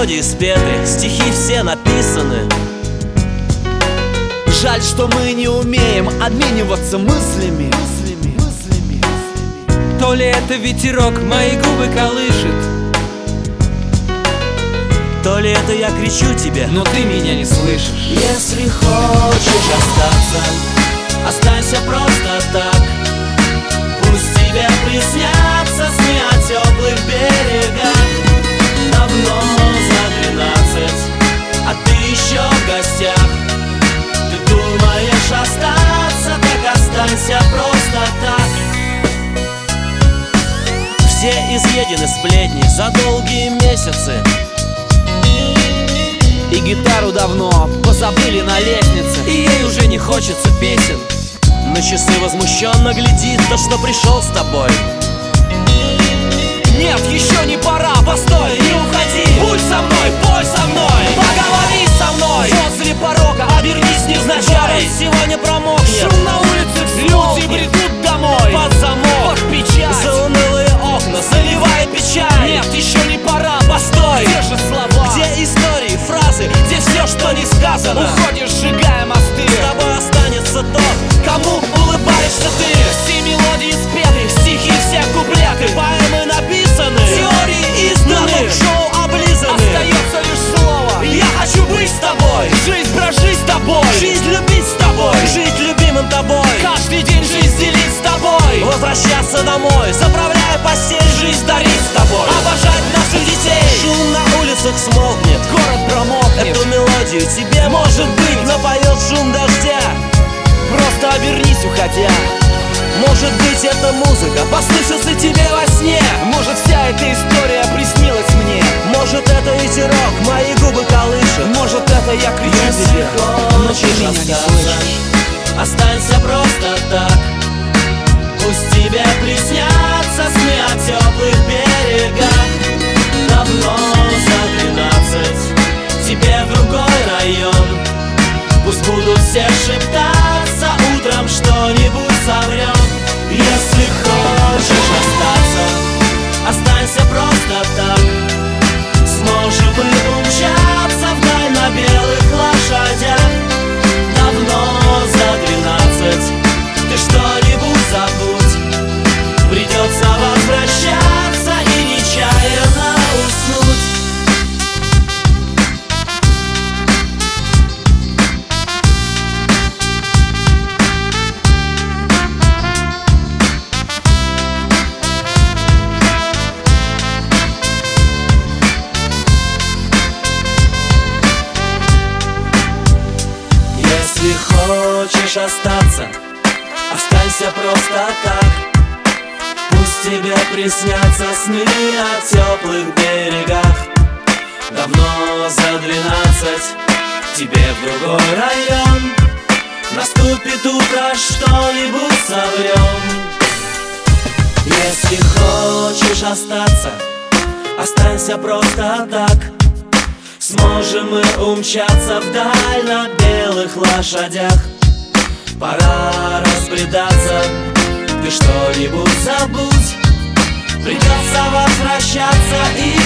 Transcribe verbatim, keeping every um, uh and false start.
мелодии спеты, стихи все написаны. Жаль, что мы не умеем обмениваться мыслями. То ли это ветерок мои губы колышет, то ли это я кричу тебе, но ты меня не слышишь. Если хочешь остаться, останься просто так. Пусть тебе приснятся сны о теплых берегах. Давно за двенадцать, а ты еще в гостях. Ты думаешь остаться, так останься просто так. Все изъедены сплетни за долгие месяцы, и гитару давно позабыли на лестнице, и ей уже не хочется песен. На часы возмущенно глядит то, что пришел с тобой. Нет, еще не пора, постой, не уходи. Будь со мной, пой со мной, поговори со мной. Возле порога обернись невзначай. Сегодня промокнет, шум на улице взволкнет, люди бредут домой под замок, под печать, за унылые окна заливай печаль. Нет, еще не пора, постой. Где же слова, где истории, фразы, где все, что не сказано? Уходишь, сжигая мосты. С тобой останется тот, кому улыбаешься ты. Все мелодии спеты, стихи все куплеты, поэмы написаны, теории изданы, на шоу облизаны. Остается лишь слово: я хочу быть с тобой. Жизнь прожить с тобой, жизнь любить с тобой, жить любимым тобой. Каждый день жизнь делить с тобой, возвращаться домой, заправляя постель, жизнь дарить с тобой. Обожать наших детей. Шум на улицах смолкнет, город промокнет. Эту мелодию тебе, может быть, напоет шум дождя. Просто обернись, уходя. Может быть, эта музыка послышится тебе во сне. Может, вся эта история приснилась мне. Может, это ветерок мои губы колышет. Может, это я кричу Если тебе, но хочешь ты меня не слышишь. Останься просто так. Пусть тебе приснятся сны о теплых берегах. Давно за двенадцать, тебе в другой район. Пусть будут все шептаться, утром что-нибудь соврем. Если хочешь остаться, останься просто так. Сможем мы умчаться вдаль на белых лошадях. Давно за двенадцать, ты что-нибудь забудь. Придется возвращаться и нечаянно уснуть. Если хочешь остаться, останься просто так. Пусть тебе приснятся сны о теплых берегах. Давно за двенадцать, тебе в другой район. Наступит утро, что-нибудь соврем. Если хочешь остаться, останься просто так. Сможем мы умчаться вдаль на белых лошадях. Пора разбредаться, ты что-нибудь забудь. Придется возвращаться и